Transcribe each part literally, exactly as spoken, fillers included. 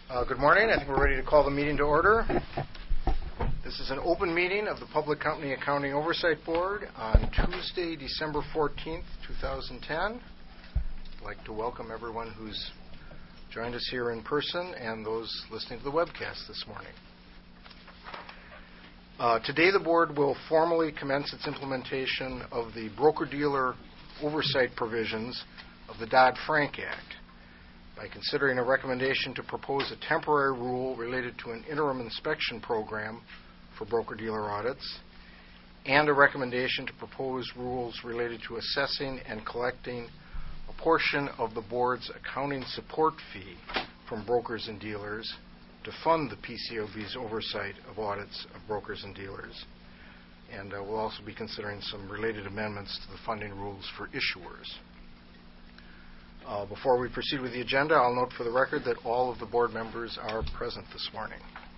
Uh, good morning. I think we're ready to call the meeting to order. This is an open meeting of the Public Company Accounting Oversight Board on Tuesday, December fourteenth, twenty ten. I'd like to welcome everyone who's joined us here in person and those listening to the webcast this morning. Uh, today the board will formally commence its implementation of the broker-dealer oversight provisions of the Dodd-Frank Act by considering a recommendation to propose a temporary rule related to an interim inspection program for broker-dealer audits, and a recommendation to propose rules related to assessing and collecting a portion of the board's accounting support fee from brokers and dealers to fund the P C A O B's oversight of audits of brokers and dealers. And uh, we'll also be considering some related amendments to the funding rules for issuers. Uh, before we proceed with the agenda, I'll note for the record that all of the board members are present this morning.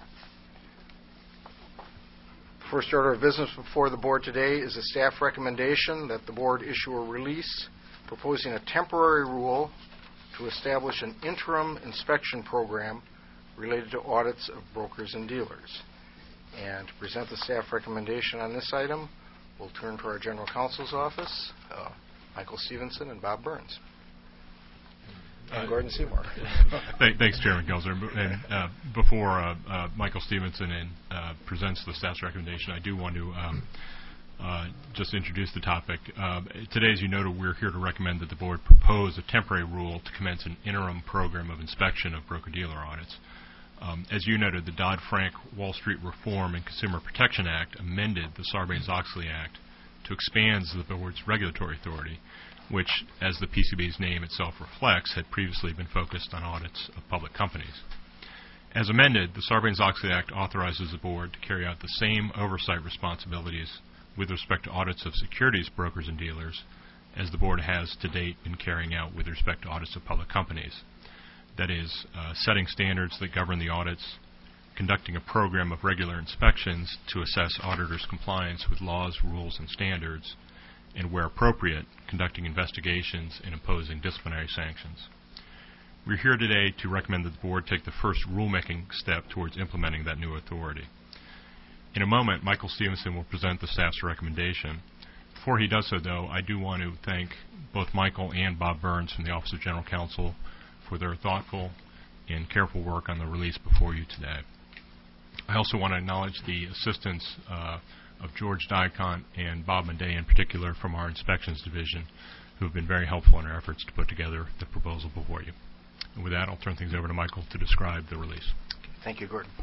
The first order of business before the board today is a staff recommendation that the board issue a release proposing a temporary rule to establish an interim inspection program related to audits of brokers and dealers. And to present the staff recommendation on this item, we'll turn to our General Counsel's office, uh, Michael Stevenson and Bob Burns. And Gordon Seymour. Thanks, Chairman Gelser. And uh, before uh, uh, Michael Stevenson and, uh, presents the staff's recommendation, I do want to um, uh, just introduce the topic. Uh, today, as you noted, we're here to recommend that the board propose a temporary rule to commence an interim program of inspection of broker-dealer audits. Um, as you noted, the Dodd-Frank Wall Street Reform and Consumer Protection Act amended the Sarbanes-Oxley Act to expand the board's regulatory authority, which, as the P C B's name itself reflects, had previously been focused on audits of public companies. As amended, the Sarbanes-Oxley Act authorizes the board to carry out the same oversight responsibilities with respect to audits of securities brokers and dealers as the board has to date been carrying out with respect to audits of public companies. That is, uh, setting standards that govern the audits, conducting a program of regular inspections to assess auditors' compliance with laws, rules, and standards, and where appropriate, conducting investigations and imposing disciplinary sanctions. We're here today to recommend that the board take the first rulemaking step towards implementing that new authority. In a moment, Michael Stevenson will present the staff's recommendation. Before he does so, though, I do want to thank both Michael and Bob Burns from the Office of General Counsel for their thoughtful and careful work on the release before you today. I also want to acknowledge the assistance uh, of George Dicont and Bob Monday in particular from our inspections division, who have been very helpful in our efforts to put together the proposal before you. And with that, I'll turn things over to Michael to describe the release. Thank you, Gordon.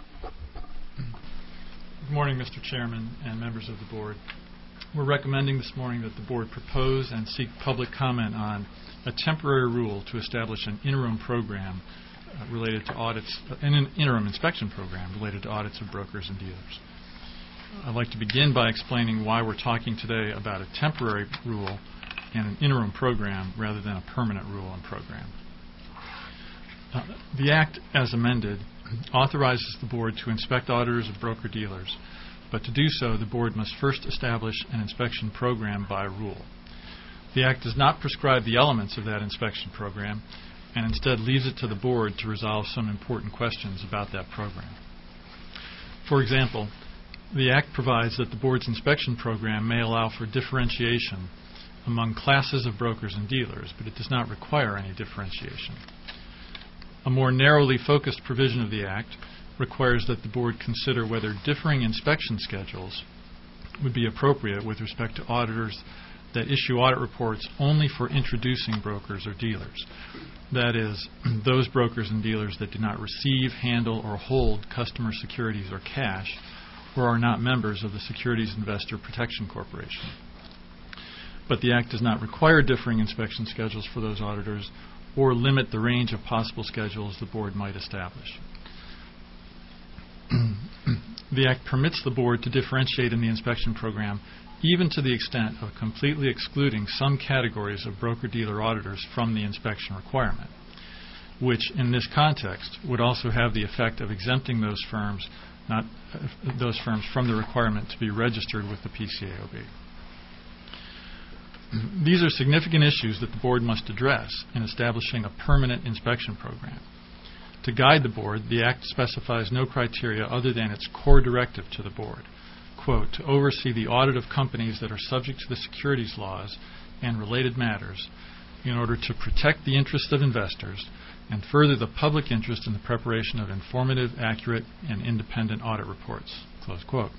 Good morning, Mister Chairman and members of the board. We're recommending this morning that the board propose and seek public comment on a temporary rule to establish an interim program uh, related to audits, uh, an interim inspection program related to audits of brokers and dealers. I'd like to begin by explaining why we're talking today about a temporary rule and an interim program rather than a permanent rule and program. Uh, the Act, as amended, authorizes the board to inspect auditors of broker-dealers, but to do so, the board must first establish an inspection program by rule. The Act does not prescribe the elements of that inspection program and instead leaves it to the board to resolve some important questions about that program. For example, the Act provides that the board's inspection program may allow for differentiation among classes of brokers and dealers, but it does not require any differentiation. A more narrowly focused provision of the Act requires that the board consider whether differing inspection schedules would be appropriate with respect to auditors that issue audit reports only for introducing brokers or dealers. That is, those brokers and dealers that do not receive, handle, or hold customer securities or cash, or are not members of the Securities Investor Protection Corporation. But the Act does not require differing inspection schedules for those auditors or limit the range of possible schedules the board might establish. The Act permits the board to differentiate in the inspection program even to the extent of completely excluding some categories of broker-dealer auditors from the inspection requirement, which in this context would also have the effect of exempting those firms not uh, those firms from the requirement to be registered with the P C A O B. These are significant issues that the board must address in establishing a permanent inspection program. To guide the Board, the Act specifies no criteria other than its core directive to the Board, quote, to oversee the audit of companies that are subject to the securities laws and related matters in order to protect the interests of investors and further the public interest in the preparation of informative, accurate, and independent audit reports, close quote.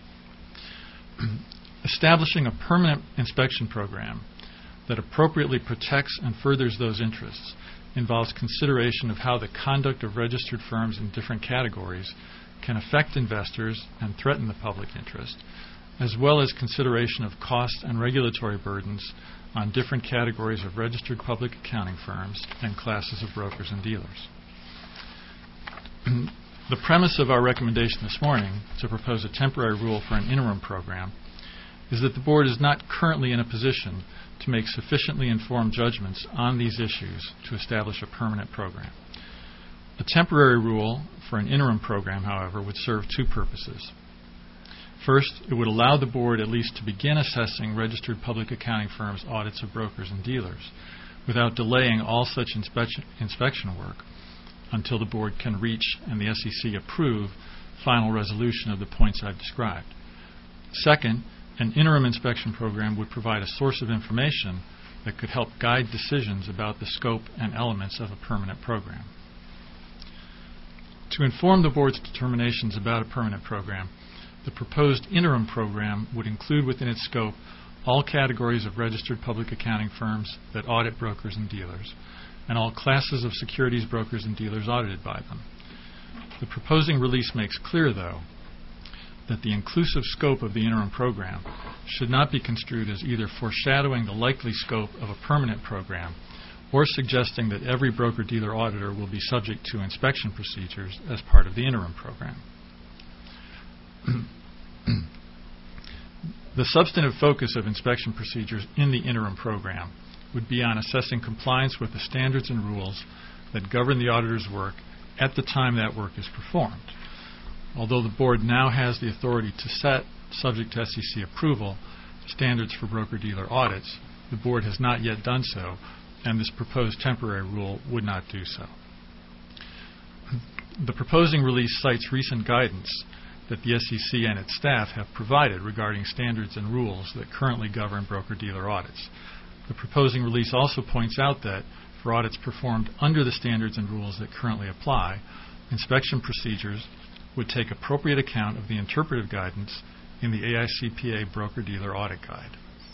Establishing a permanent inspection program that appropriately protects and furthers those interests involves consideration of how the conduct of registered firms in different categories can affect investors and threaten the public interest, as well as consideration of cost and regulatory burdens on different categories of registered public accounting firms and classes of brokers and dealers. The premise of our recommendation this morning to propose a temporary rule for an interim program is that the Board is not currently in a position to make sufficiently informed judgments on these issues to establish a permanent program. A temporary rule for an interim program, however, would serve two purposes. First, it would allow the Board at least to begin assessing registered public accounting firms' audits of brokers and dealers without delaying all such inspection, inspection work until the Board can reach and the S E C approve final resolution of the points I've described. Second, an interim inspection program would provide a source of information that could help guide decisions about the scope and elements of a permanent program. To inform the Board's determinations about a permanent program, the proposed interim program would include within its scope all categories of registered public accounting firms that audit brokers and dealers, and all classes of securities brokers and dealers audited by them. The proposing release makes clear, though, that the inclusive scope of the interim program should not be construed as either foreshadowing the likely scope of a permanent program or suggesting that every broker-dealer auditor will be subject to inspection procedures as part of the interim program. The substantive focus of inspection procedures in the interim program would be on assessing compliance with the standards and rules that govern the auditor's work at the time that work is performed. Although the Board now has the authority to set, subject to S E C approval, standards for broker-dealer audits, the Board has not yet done so, and this proposed temporary rule would not do so. The proposing release cites recent guidance that the S E C and its staff have provided regarding standards and rules that currently govern broker-dealer audits. The proposing release also points out that, for audits performed under the standards and rules that currently apply, inspection procedures would take appropriate account of the interpretive guidance in the A I C P A Broker-Dealer Audit Guide.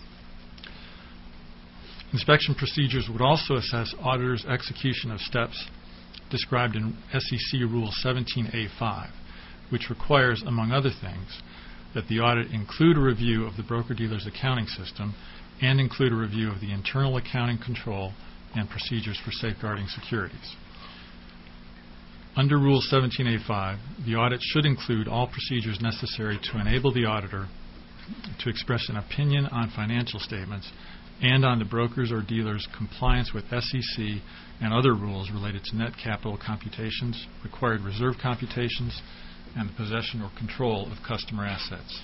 Inspection procedures would also assess auditors' execution of steps described in S E C Rule seventeen A five, which requires, among other things, that the audit include a review of the broker-dealer's accounting system and include a review of the internal accounting control and procedures for safeguarding securities. Under Rule seventeen A five, the audit should include all procedures necessary to enable the auditor to express an opinion on financial statements and on the broker's or dealer's compliance with S E C and other rules related to net capital computations, required reserve computations, and the possession or control of customer assets.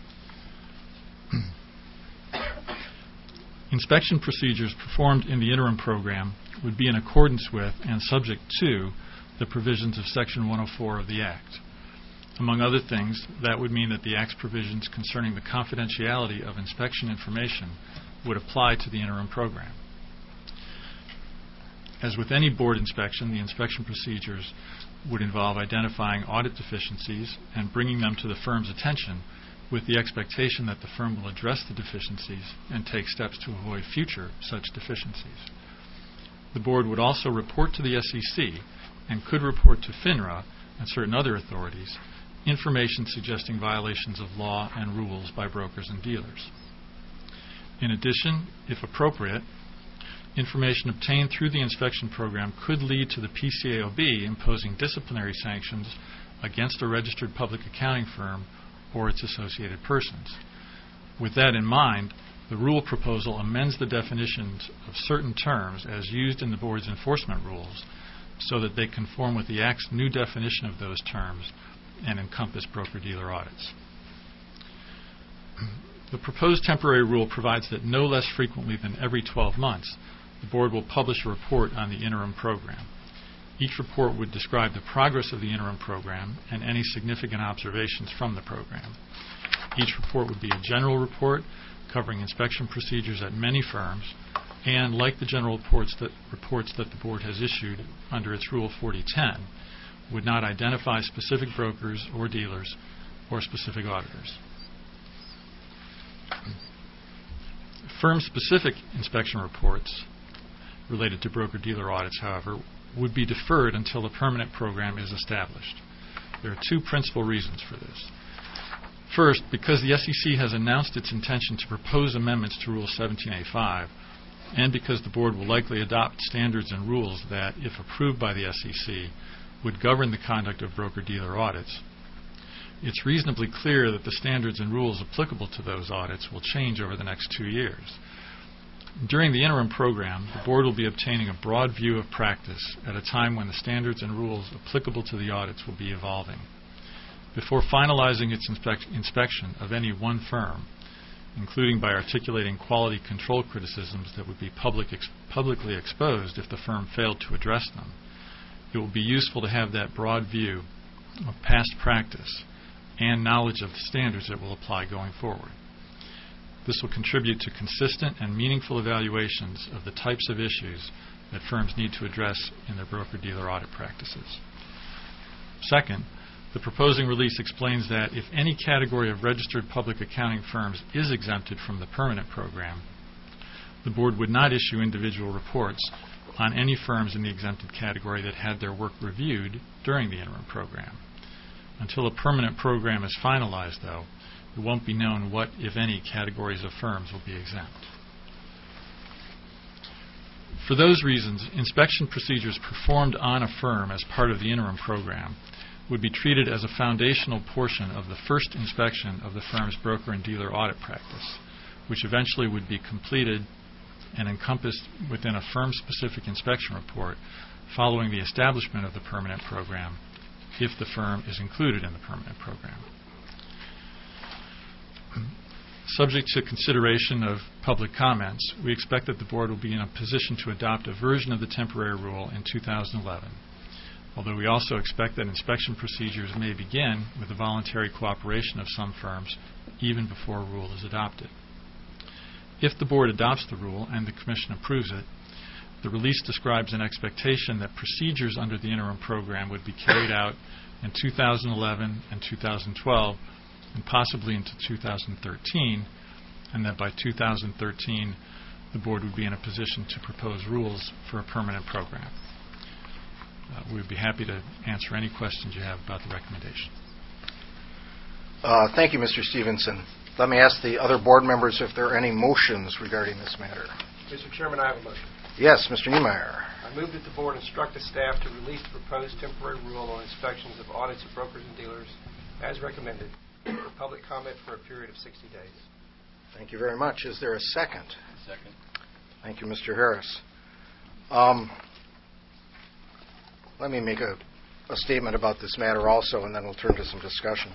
Inspection procedures performed in the interim program would be in accordance with and subject to the provisions of Section one oh four of the Act. Among other things, that would mean that the Act's provisions concerning the confidentiality of inspection information would apply to the interim program. As with any board inspection, the inspection procedures would involve identifying audit deficiencies and bringing them to the firm's attention with the expectation that the firm will address the deficiencies and take steps to avoid future such deficiencies. The board would also report to the S E C and could report to FINRA and certain other authorities information suggesting violations of law and rules by brokers and dealers. In addition, if appropriate, information obtained through the inspection program could lead to the P C A O B imposing disciplinary sanctions against a registered public accounting firm or its associated persons. With that in mind, the rule proposal amends the definitions of certain terms as used in the board's enforcement rules so that they conform with the Act's new definition of those terms and encompass broker-dealer audits. The proposed temporary rule provides that no less frequently than every twelve months, the board will publish a report on the interim program. Each report would describe the progress of the interim program and any significant observations from the program. Each report would be a general report covering inspection procedures at many firms, and like the general reports that, reports that the Board has issued under its Rule forty ten, would not identify specific brokers or dealers or specific auditors. Firm-specific inspection reports related to broker-dealer audits, however, would be deferred until a permanent program is established. There are two principal reasons for this. First, because the S E C has announced its intention to propose amendments to Rule seventeen A five, and because the Board will likely adopt standards and rules that, if approved by the S E C, would govern the conduct of broker-dealer audits, it's reasonably clear that the standards and rules applicable to those audits will change over the next two years. During the interim program, the Board will be obtaining a broad view of practice at a time when the standards and rules applicable to the audits will be evolving. Before finalizing its inspec- inspection of any one firm, including by articulating quality control criticisms that would be public ex- publicly exposed if the firm failed to address them, it will be useful to have that broad view of past practice and knowledge of the standards that will apply going forward. This will contribute to consistent and meaningful evaluations of the types of issues that firms need to address in their broker-dealer audit practices. Second, the proposing release explains that if any category of registered public accounting firms is exempted from the permanent program, the Board would not issue individual reports on any firms in the exempted category that had their work reviewed during the interim program. Until a permanent program is finalized, though, it won't be known what, if any, categories of firms will be exempt. For those reasons, inspection procedures performed on a firm as part of the interim program would be treated as a foundational portion of the first inspection of the firm's broker and dealer audit practice, which eventually would be completed and encompassed within a firm-specific inspection report following the establishment of the permanent program, if the firm is included in the permanent program. Subject to consideration of public comments, we expect that the Board will be in a position to adopt a version of the temporary rule in two thousand eleven, although we also expect that inspection procedures may begin with the voluntary cooperation of some firms even before a rule is adopted. If the Board adopts the rule and the Commission approves it, the release describes an expectation that procedures under the interim program would be carried out in two thousand eleven and two thousand twelve and possibly into two thousand thirteen, and that by two thousand thirteen the Board would be in a position to propose rules for a permanent program. Uh, we would be happy to answer any questions you have about the recommendation. Uh, thank you, Mister Stevenson. Let me ask the other board members if there are any motions regarding this matter. Mister Chairman, I have a motion. Yes, Mister Niemeyer. I move that the Board instruct the staff to release the proposed temporary rule on inspections of audits of brokers and dealers as recommended for public comment for a period of sixty days. Thank you very much. Is there a second? Second. Thank you, Mister Harris. Um, let me make a, a statement about this matter also, and then we'll turn to some discussion.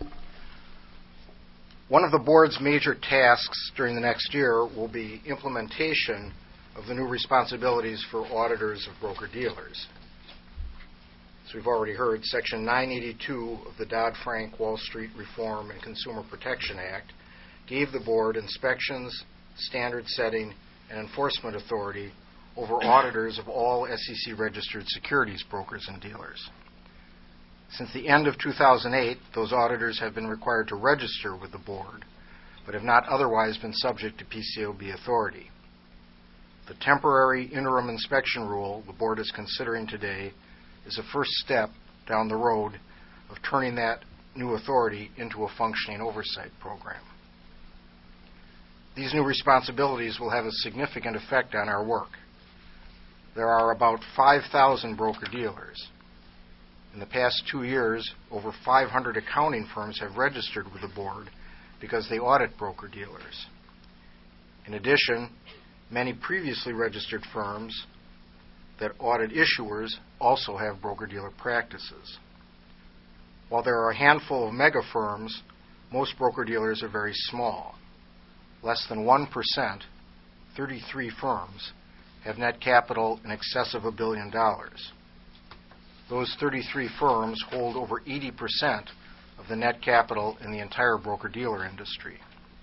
One of the Board's major tasks during the next year will be implementation of the new responsibilities for auditors of broker-dealers. As we've already heard, Section nine eighty-two of the Dodd-Frank Wall Street Reform and Consumer Protection Act gave the Board inspections, standard setting, and enforcement authority over auditors of all S E C-registered securities brokers and dealers. Since the end of two thousand eight, those auditors have been required to register with the Board, but have not otherwise been subject to P C A O B authority. The temporary interim inspection rule the Board is considering today is a first step down the road of turning that new authority into a functioning oversight program. These new responsibilities will have a significant effect on our work. There are about five thousand broker-dealers. In the past two years, over five hundred accounting firms have registered with the Board because they audit broker-dealers. In addition, many previously registered firms that audit issuers also have broker-dealer practices. While there are a handful of mega firms, most broker-dealers are very small. Less than one percent, thirty-three firms, have net capital in excess of a billion dollars. Those thirty-three firms hold over eighty percent of the net capital in the entire broker-dealer industry.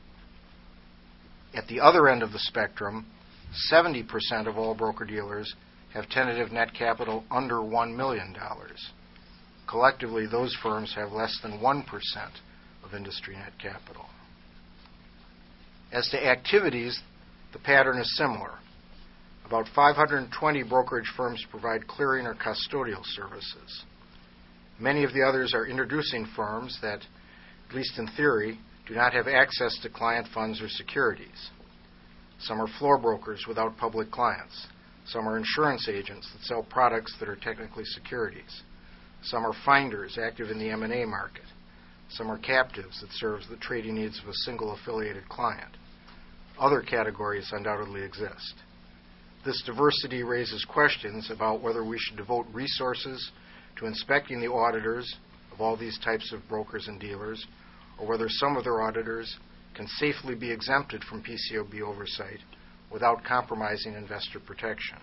At the other end of the spectrum, seventy percent of all broker-dealers have tentative net capital under one million dollars. Collectively, those firms have less than one percent of industry net capital. As to activities, the pattern is similar. About five hundred twenty brokerage firms provide clearing or custodial services. Many of the others are introducing firms that, at least in theory, do not have access to client funds or securities. Some are floor brokers without public clients. Some are insurance agents that sell products that are technically securities. Some are finders active in the M and A market. Some are captives that serve the trading needs of a single affiliated client. Other categories undoubtedly exist. This diversity raises questions about whether we should devote resources to inspecting the auditors of all these types of brokers and dealers, or whether some of their auditors can safely be exempted from P C O B oversight without compromising investor protection.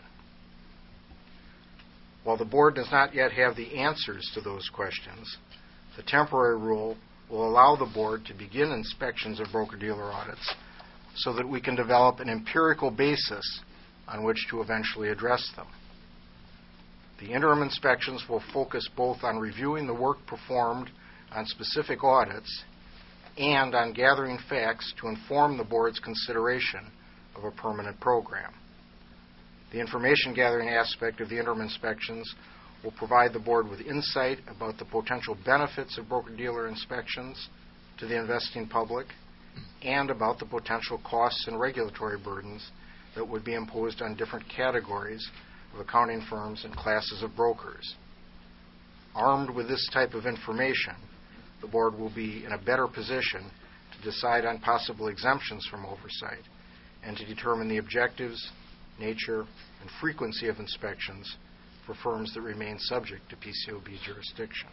While the board does not yet have the answers to those questions, the temporary rule will allow the board to begin inspections of broker-dealer audits so that we can develop an empirical basis on which to eventually address them. The interim inspections will focus both on reviewing the work performed on specific audits and on gathering facts to inform the board's consideration of a permanent program. The information gathering aspect of the interim inspections will provide the board with insight about the potential benefits of broker-dealer inspections to the investing public and about the potential costs and regulatory burdens that would be imposed on different categories of accounting firms and classes of brokers. Armed with this type of information, the board will be in a better position to decide on possible exemptions from oversight and to determine the objectives, nature, and frequency of inspections for firms that remain subject to P C O B jurisdiction.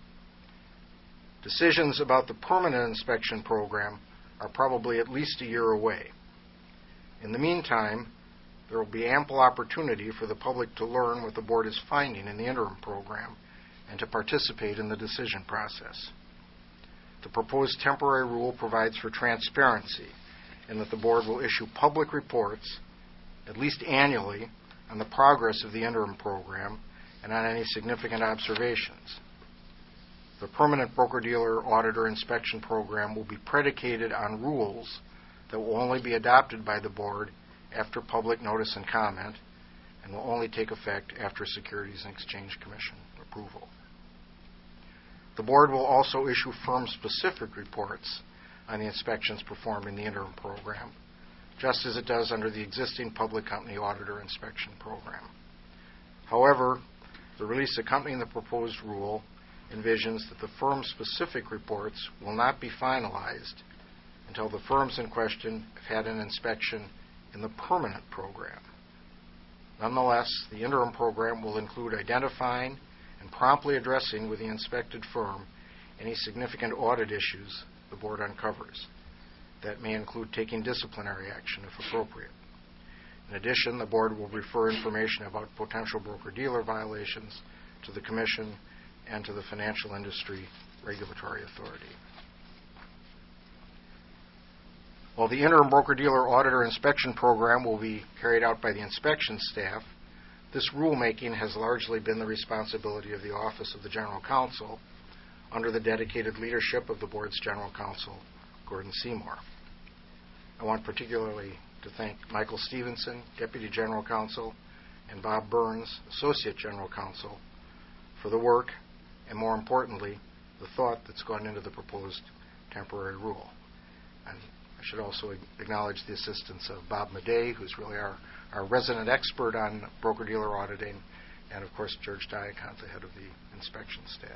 Decisions about the permanent inspection program are probably at least a year away. In the meantime, there will be ample opportunity for the public to learn what the board is finding in the interim program and to participate in the decision process. The proposed temporary rule provides for transparency in that the board will issue public reports, at least annually, on the progress of the interim program and on any significant observations. The permanent broker-dealer auditor inspection program will be predicated on rules that will only be adopted by the board after public notice and comment and will only take effect after Securities and Exchange Commission approval. The board will also issue firm-specific reports on the inspections performed in the interim program, just as it does under the existing public company auditor inspection program. However, the release accompanying the proposed rule envisions that the firm-specific reports will not be finalized until the firms in question have had an inspection in the permanent program. Nonetheless, the interim program will include identifying and promptly addressing with the inspected firm any significant audit issues the board uncovers. That may include taking disciplinary action if appropriate. In addition, the board will refer information about potential broker-dealer violations to the Commission and to the Financial Industry Regulatory Authority. While the interim broker-dealer auditor inspection program will be carried out by the inspection staff, this rulemaking has largely been the responsibility of the Office of the General Counsel under the dedicated leadership of the board's General Counsel, Gordon Seymour. I want particularly to thank Michael Stevenson, Deputy General Counsel, and Bob Burns, Associate General Counsel, for the work and, more importantly, the thought that's gone into the proposed temporary rule. And I should also acknowledge the assistance of Bob Madej, who's really our, our resident expert on broker-dealer auditing, and, of course, George Diakont, the head of the inspection staff.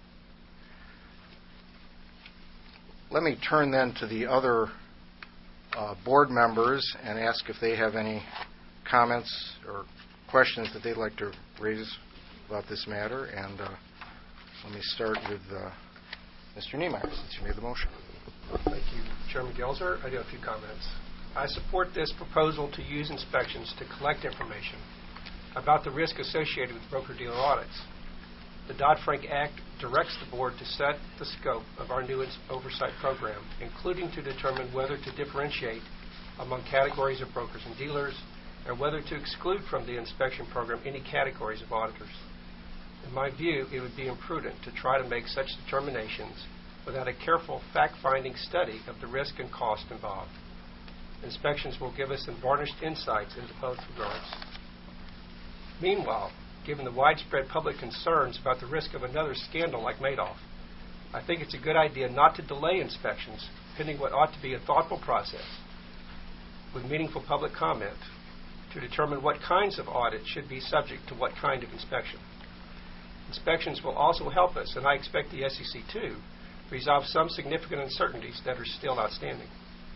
Let me turn then to the other uh, board members and ask if they have any comments or questions that they'd like to raise about this matter. And uh, let me start with uh, Mister Niemeyer, since you made the motion. Thank you, Chairman Gelser. I do have a few comments. I support this proposal to use inspections to collect information about the risk associated with broker-dealer audits. The Dodd-Frank Act directs the Board to set the scope of our new oversight program, including to determine whether to differentiate among categories of brokers and dealers, and whether to exclude from the inspection program any categories of auditors. In my view, it would be imprudent to try to make such determinations without a careful fact-finding study of the risk and cost involved. Inspections will give us unvarnished insights into both regards. Meanwhile, given the widespread public concerns about the risk of another scandal like Madoff, I think it's a good idea not to delay inspections pending what ought to be a thoughtful process with meaningful public comment to determine what kinds of audits should be subject to what kind of inspection. Inspections will also help us, and I expect the S E C to, resolve some significant uncertainties that are still outstanding.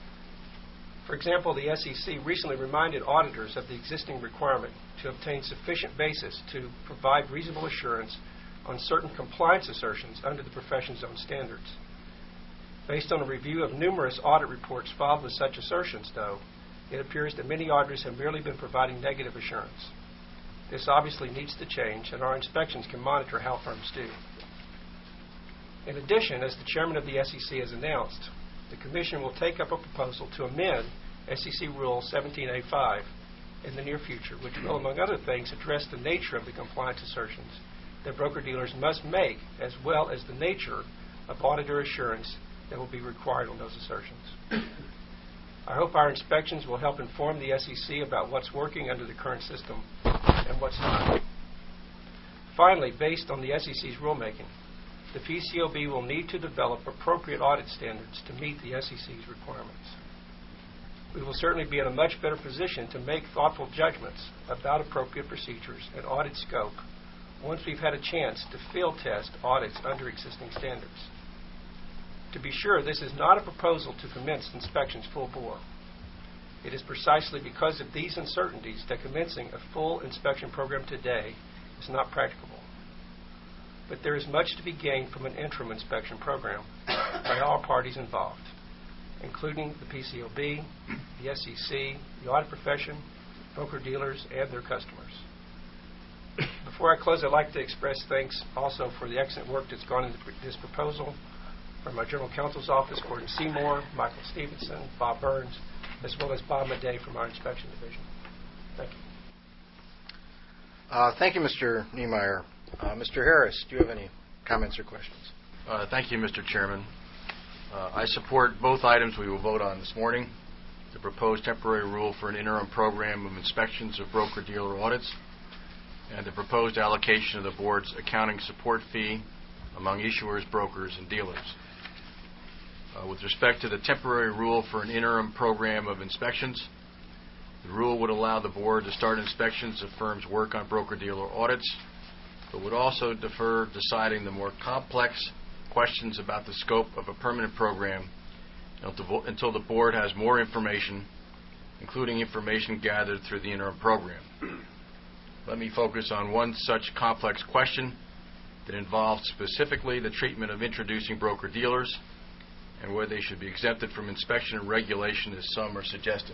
For example, the S E C recently reminded auditors of the existing requirement to obtain sufficient basis to provide reasonable assurance on certain compliance assertions under the profession's own standards. Based on a review of numerous audit reports filed with such assertions, though, it appears that many auditors have merely been providing negative assurance. This obviously needs to change, and our inspections can monitor how firms do. In addition, as the chairman of the S E C has announced, the Commission will take up a proposal to amend S E C Rule seventeen A five in the near future, which will, among other things, address the nature of the compliance assertions that broker-dealers must make, as well as the nature of auditor assurance that will be required on those assertions. I hope our inspections will help inform the S E C about what's working under the current system and what's not. Finally, based on the S E C's rulemaking, the P C O B will need to develop appropriate audit standards to meet the S E C's requirements. We will certainly be in a much better position to make thoughtful judgments about appropriate procedures and audit scope once we've had a chance to field test audits under existing standards. To be sure, this is not a proposal to commence inspections full bore. It is precisely because of these uncertainties that commencing a full inspection program today is not practicable. But there is much to be gained from an interim inspection program by all parties involved, including the P C O B, the S E C, the audit profession, broker-dealers, and their customers. Before I close, I'd like to express thanks also for the excellent work that's gone into this proposal from our General Counsel's Office, Gordon Seymour, Michael Stevenson, Bob Burns, as well as Bob Madej from our Inspection Division. Thank you. Uh, thank you, Mister Niemeyer. Uh, Mister Harris, do you have any comments or questions? Uh, thank you, Mister Chairman. Uh, I support both items we will vote on this morning, the proposed temporary rule for an interim program of inspections of broker-dealer audits, and the proposed allocation of the Board's accounting support fee among issuers, brokers, and dealers. Uh, with respect to the temporary rule for an interim program of inspections, the rule would allow the Board to start inspections of firms' work on broker-dealer audits, but would also defer deciding the more complex questions about the scope of a permanent program until the Board has more information, including information gathered through the interim program. Let me focus on one such complex question that involves specifically the treatment of introducing broker-dealers and where they should be exempted from inspection and regulation, as some are suggesting.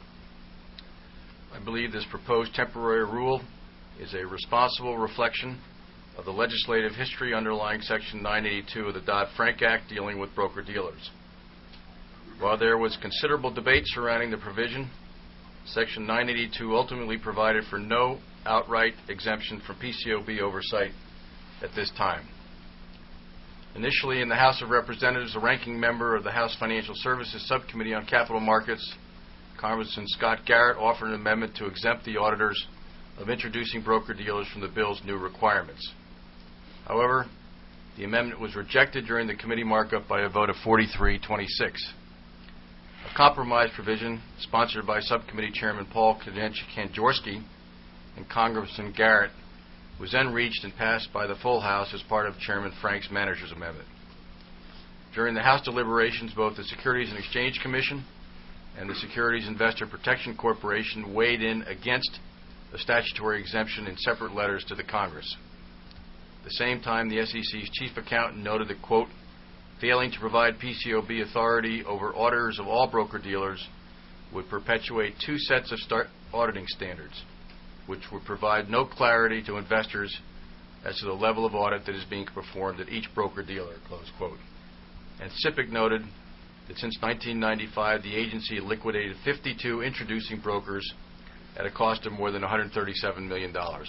I believe this proposed temporary rule is a responsible reflection of the legislative history underlying Section nine eighty-two of the Dodd-Frank Act dealing with broker-dealers. While there was considerable debate surrounding the provision, Section nine eighty-two ultimately provided for no outright exemption from P C O B oversight at this time. Initially, in the House of Representatives, a ranking member of the House Financial Services Subcommittee on Capital Markets, Congressman Scott Garrett, offered an amendment to exempt the auditors of introducing broker-dealers from the bill's new requirements. However, the amendment was rejected during the committee markup by a vote of forty-three twenty-six. A compromise provision sponsored by Subcommittee Chairman Paul Kanjorski and Congressman Garrett was then reached and passed by the full House as part of Chairman Frank's manager's amendment. During the House deliberations, both the Securities and Exchange Commission and the Securities Investor Protection Corporation weighed in against the statutory exemption in separate letters to the Congress. At the same time, the S E C's chief accountant noted that, quote, failing to provide P C O B authority over auditors of all broker-dealers would perpetuate two sets of start auditing standards, which would provide no clarity to investors as to the level of audit that is being performed at each broker-dealer, close quote. And SIPC noted that since nineteen ninety-five, the agency liquidated fifty-two introducing brokers at a cost of more than one hundred thirty-seven million dollars.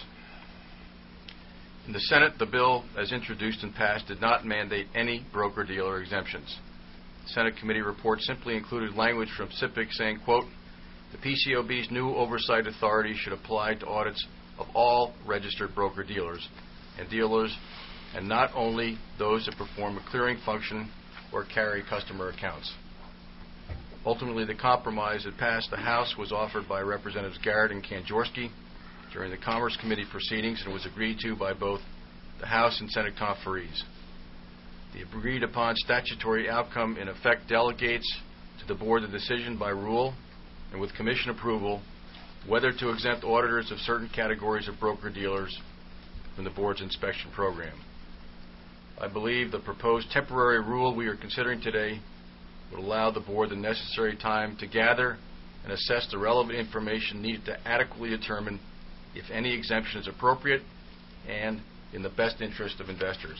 In the Senate, the bill, as introduced and passed, did not mandate any broker-dealer exemptions. The Senate committee report simply included language from SIPC saying, quote, the P C O B's new oversight authority should apply to audits of all registered broker-dealers and dealers, and not only those that perform a clearing function or carry customer accounts. Ultimately, the compromise that passed the House was offered by Representatives Garrett and Kanjorski during the Commerce Committee proceedings and was agreed to by both the House and Senate conferees. The agreed-upon statutory outcome in effect delegates to the Board the decision by rule and with Commission approval whether to exempt auditors of certain categories of broker-dealers from the Board's inspection program. I believe the proposed temporary rule we are considering today would allow the Board the necessary time to gather and assess the relevant information needed to adequately determine if any exemption is appropriate and in the best interest of investors.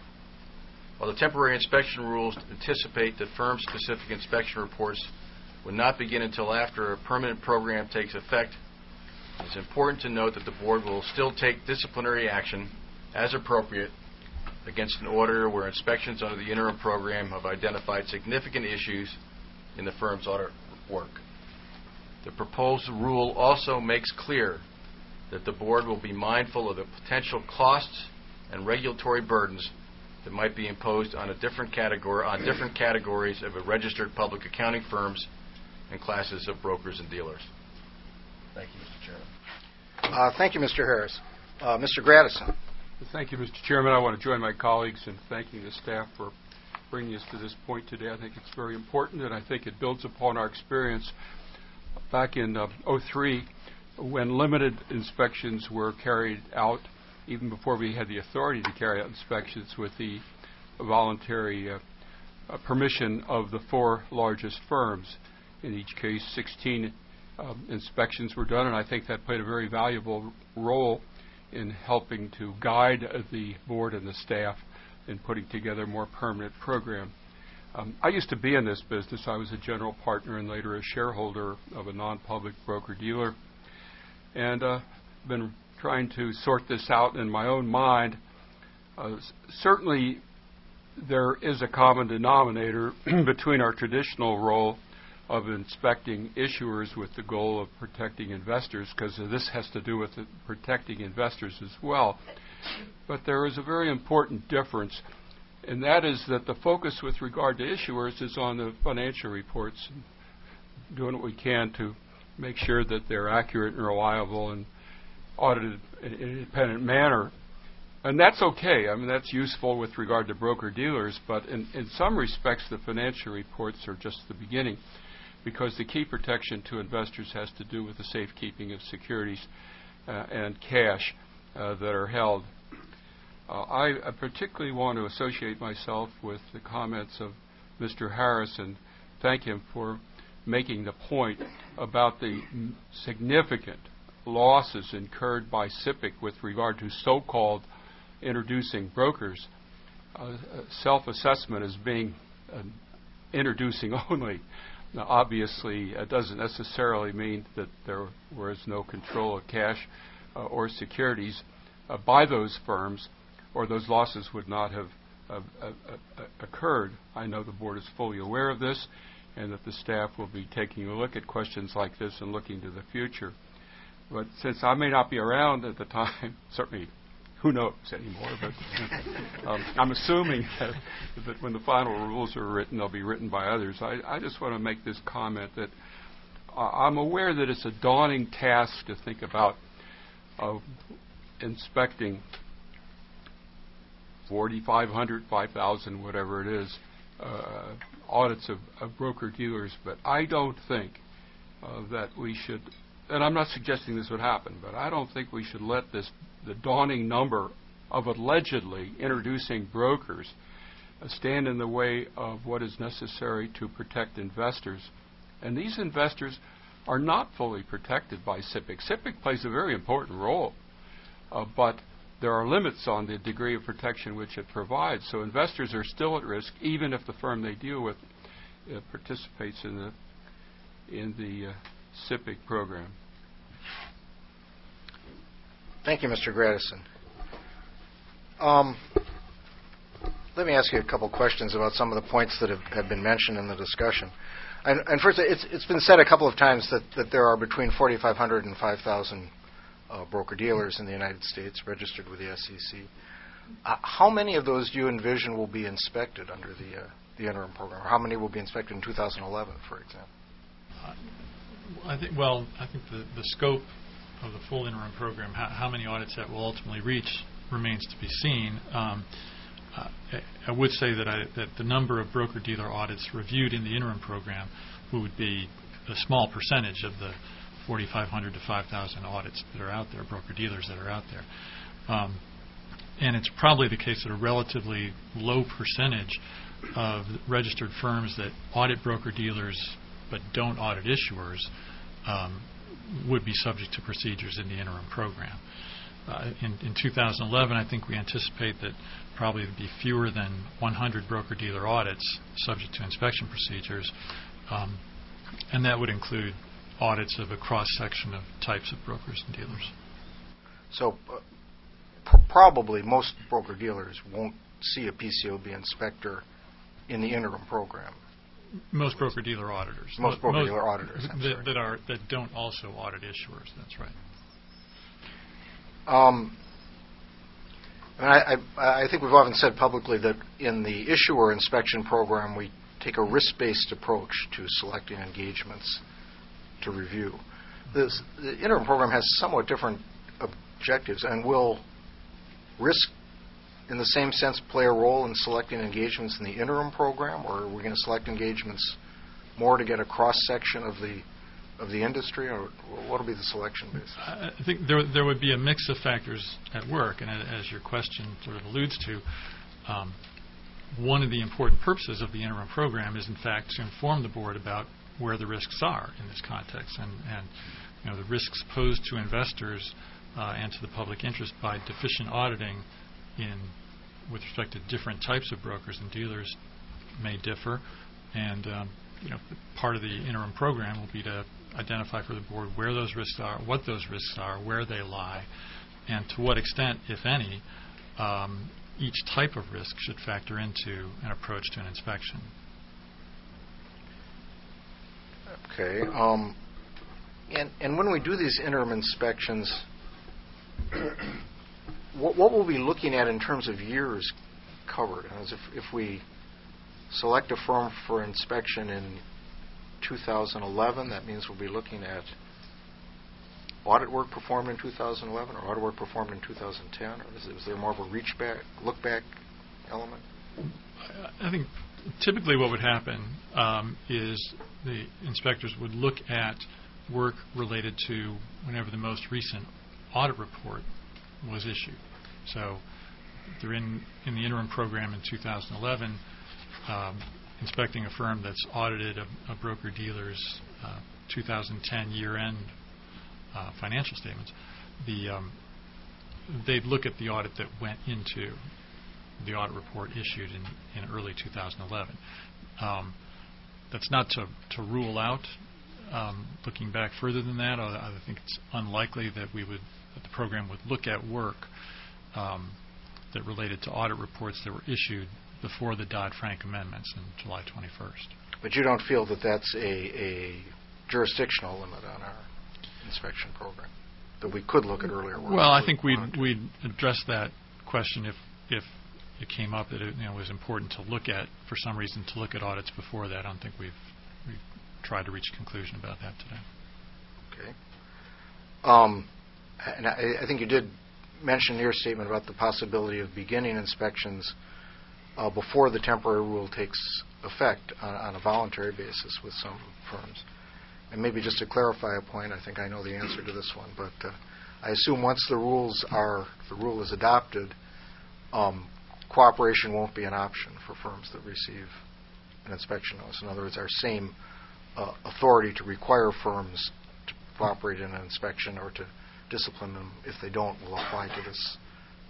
While the temporary inspection rules anticipate that firm-specific inspection reports would not begin until after a permanent program takes effect, it is important to note that the Board will still take disciplinary action as appropriate against an auditor where inspections under the interim program have identified significant issues in the firm's audit work. The proposed rule also makes clear that the Board will be mindful of the potential costs and regulatory burdens that might be imposed on a different category on different categories of a registered public accounting firms and classes of brokers and dealers. Thank you, Mister Chairman. Uh, thank you, Mister Harris. Uh, Mister Gradison. Thank you, Mister Chairman. I want to join my colleagues in thanking the staff for bringing us to this point today. I think it's very important, and I think it builds upon our experience back in uh, oh three when limited inspections were carried out, even before we had the authority to carry out inspections with the voluntary uh, uh, permission of the four largest firms. In each case, sixteen um, inspections were done, and I think that played a very valuable role in helping to guide uh, the Board and the staff in putting together a more permanent program. Um, I used to be in this business. I was a general partner and later a shareholder of a non-public broker-dealer, and uh, been trying to sort this out in my own mind. Uh, certainly, there is a common denominator between our traditional role of inspecting issuers with the goal of protecting investors, because this has to do with it, protecting investors as well. But there is a very important difference, and that is that the focus with regard to issuers is on the financial reports, doing what we can to make sure that they're accurate and reliable and audited in an independent manner. And that's okay. I mean, that's useful with regard to broker-dealers, but in, in some respects, the financial reports are just the beginning, because the key protection to investors has to do with the safekeeping of securities uh, and cash uh, that are held. Uh, I, I particularly want to associate myself with the comments of Mister Harris and thank him for making the point about the m- significant losses incurred by SIPC with regard to so-called introducing brokers. Uh, self-assessment as being uh, introducing only. Now, obviously, it doesn't necessarily mean that there was no control of cash uh, or securities uh, by those firms, or those losses would not have uh, uh, uh, occurred. I know the Board is fully aware of this, and that the staff will be taking a look at questions like this and looking to the future. But since I may not be around at the time, certainly who knows anymore, but um, I'm assuming that, that when the final rules are written, they'll be written by others. I, I just want to make this comment that uh, I'm aware that it's a daunting task to think about uh, inspecting forty-five hundred, five thousand, whatever it is, uh, audits of, of broker-dealers, but I don't think uh, that we should, and I'm not suggesting this would happen, but I don't think we should let this the daunting number of allegedly introducing brokers uh, stand in the way of what is necessary to protect investors. And these investors are not fully protected by SIPC. SIPC plays a very important role, uh, but there are limits on the degree of protection which it provides. So investors are still at risk, even if the firm they deal with uh, participates in the in the uh, S I P C program. Thank you, Mister Gradison. Um, let me ask you a couple questions about some of the points that have, have been mentioned in the discussion. And, and first, it's, it's been said a couple of times that, that there are between forty-five hundred and five thousand uh, broker-dealers in the United States registered with the S E C. Uh, how many of those do you envision will be inspected under the, uh, the interim program? Or how many will be inspected in two thousand eleven, for example? Uh, I think, well, I think the, the scope of the full interim program, how, how many audits that will ultimately reach remains to be seen. Um, uh, I, I would say that, I, that the number of broker-dealer audits reviewed in the interim program would be a small percentage of the forty-five hundred to five thousand audits that are out there, broker-dealers that are out there. Um, and it's probably the case that a relatively low percentage of registered firms that audit broker-dealers but don't audit issuers um, would be subject to procedures in the interim program. Uh, in, in two thousand eleven, I think we anticipate that probably there'd be fewer than one hundred broker-dealer audits subject to inspection procedures, um, and that would include audits of a cross-section of types of brokers and dealers. So uh, pr- probably most broker-dealers won't see a P C O B inspector in the interim program. Most broker-dealer auditors. Most broker-dealer auditors, I'm that, sorry. that are that don't also audit issuers. That's right. Um, and I, I, I think we've often said publicly that in the issuer inspection program, we take a risk-based approach to selecting engagements to review. This, the interim program has somewhat different objectives, and will risk, in the same sense, play a role in selecting engagements in the interim program, or are we going to select engagements more to get a cross-section of the of the industry, or what will be the selection basis? I think there there would be a mix of factors at work, and as your question sort of alludes to, um, one of the important purposes of the interim program is, in fact, to inform the board about where the risks are in this context, and, and you know, the risks posed to investors uh, and to the public interest by deficient auditing in with respect to different types of brokers and dealers may differ, and um, you know, part of the interim program will be to identify for the board where those risks are, what those risks are, where they lie, and to what extent, if any, um, each type of risk should factor into an approach to an inspection. Okay. Um, and, and when we do these interim inspections, what, what will we be looking at in terms of years covered? As if, if we select a firm for inspection in two thousand eleven, that means we'll be looking at audit work performed in two thousand eleven or audit work performed in two thousand ten, or is, is there more of a reach back, look back element? I think typically what would happen um, is the inspectors would look at work related to whenever the most recent audit report was issued. So they're in, in the interim program in two thousand eleven, um, inspecting a firm that's audited a, a broker-dealer's uh, two thousand ten year-end uh, financial statements. The um, they'd look at the audit that went into the audit report issued in, in early two thousand eleven. Um, that's not to, to rule out um, looking back further than that. I, I think it's unlikely that we would that the program would look at work um, that related to audit reports that were issued before the Dodd-Frank amendments in July twenty-first. But you don't feel that that's a, a jurisdictional limit on our inspection program, that we could look at earlier work? Well, I think we'd, we'd address that question if if it came up that it you know, was important to look at, for some reason, to look at audits before that. I don't think we've, we've tried to reach a conclusion about that today. Okay. Um, and I, I think you did mention in your statement about the possibility of beginning inspections uh, before the temporary rule takes effect on, on a voluntary basis with some firms. And maybe just to clarify a point, I think I know the answer to this one, but uh, I assume once the rules are, the rule is adopted, um, cooperation won't be an option for firms that receive an inspection notice. In other words, our same uh, authority to require firms to cooperate in an inspection or to discipline them if they don't will apply to this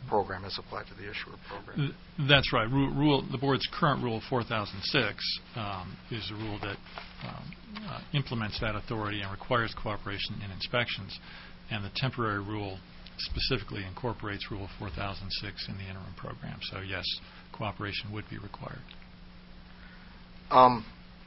program as applied to the issuer program. Th- That's right. Rule, rule, the board's current rule four thousand six um, is a rule that um, uh, implements that authority and requires cooperation in inspections, and the temporary rule specifically incorporates Rule four thousand six in the interim program. So yes, cooperation would be required. Um,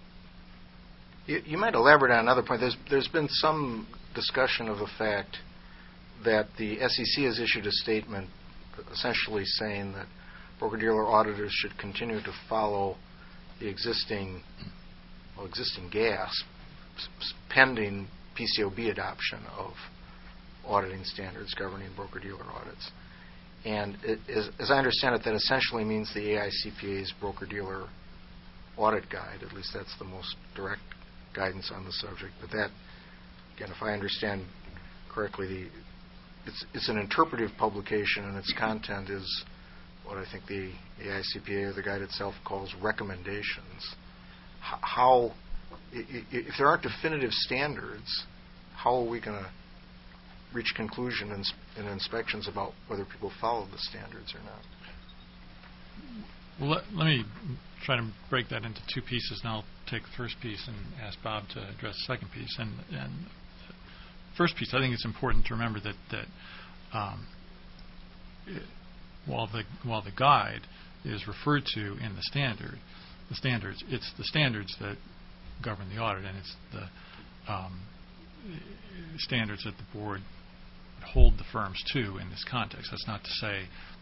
you, you might elaborate on another point. There's, there's been some discussion of the fact that the S E C has issued a statement essentially saying that broker-dealer auditors should continue to follow the existing well, existing G A S pending P C O B adoption of auditing standards governing broker-dealer audits. And it is, as I understand it, that essentially means the A I C P A's broker-dealer audit guide. At least that's the most direct guidance on the subject. But that, again, if I understand correctly, the, it's, it's an interpretive publication, and its content is what I think the A I C P A or the guide itself calls recommendations. H- how, if there aren't definitive standards, how are we going to reach conclusion in, in inspections about whether people follow the standards or not? Well, let, let me try to break that into two pieces, and I'll take the first piece and ask Bob to address the second piece. And, and first piece, I think it's important to remember that that um, it, while the while the guide is referred to in the standard, the standards, it's the standards that govern the audit, and it's the um, standards that the board hold the firms to in this context. That's not to say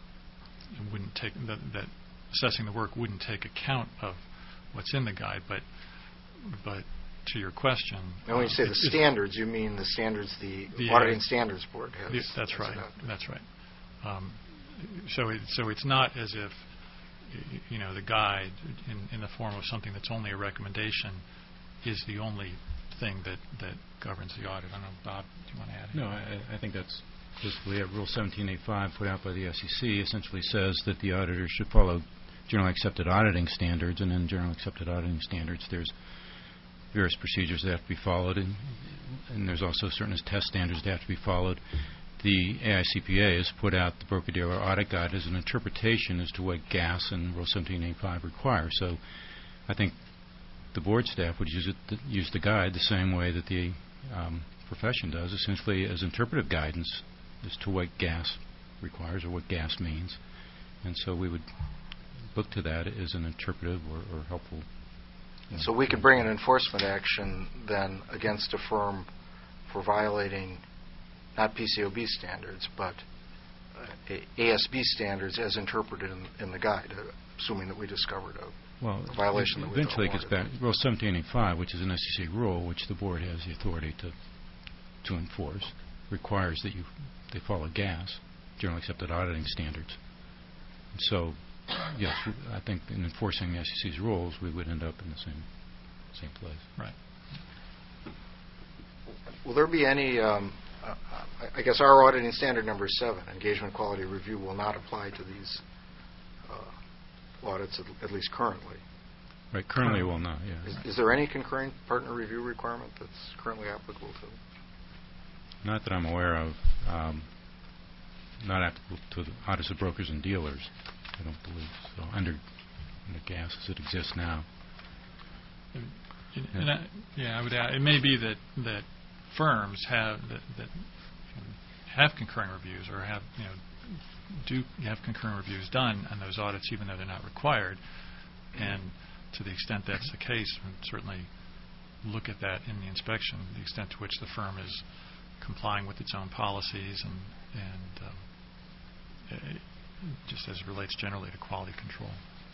it wouldn't take that, that assessing the work wouldn't take account of what's in the guide, but but to your question, and when you uh, say the standards, you mean the standards the, the auditing uh, standards board has. The, that's has right. adopted. That's right. Um, so it, so it's not as if you know the guide in, in the form of something that's only a recommendation is the only thing that, that governs the audit. I don't know, Bob, do you want to add anything? No, I, I think that's basically it. Rule seventeen eighty-five put out by the S E C essentially says that the auditor should follow generally accepted auditing standards, and in generally accepted auditing standards there's various procedures that have to be followed, and, and there's also certain test standards that have to be followed. The A I C P A has put out the broker-dealer audit guide as an interpretation as to what G A S and Rule seventeen eighty-five require. So I think the board staff would use it, th- use the guide the same way that the um, profession does, essentially as interpretive guidance as to what G A S requires or what G A S means. And so we would look to that as an interpretive or, or helpful. You know, so we could bring an enforcement action then against a firm for violating not P C O B standards, but uh, A S B standards as interpreted in, in the guide, uh, assuming that we discovered a Well, a violation that we eventually it gets awarded. back. Rule seventeen eighty-five, which is an S E C rule, which the board has the authority to to enforce, requires that you they follow G A S, generally accepted auditing standards. So, yes, I think in enforcing the S E C's rules, we would end up in the same same place. Right. Will there be any? Um, uh, I guess our auditing standard number seven, engagement quality review, will not apply to these uh, audits, at, at least currently. Right. Currently, it will not. Yeah. Is, is there any concurring partner review requirement that's currently applicable to? Not that I'm aware of. Um, not applicable to the audits of brokers and dealers. I don't believe so. Under the G A S as it exists now. And, and I, yeah, I would add, it may be that that firms have that, that have concurring reviews or have you know do have concurring reviews done on those audits, even though they're not required. And to the extent that's the case, we'd certainly look at that in the inspection, the extent to which the firm is complying with its own policies and and um, it, just as it relates generally to quality control.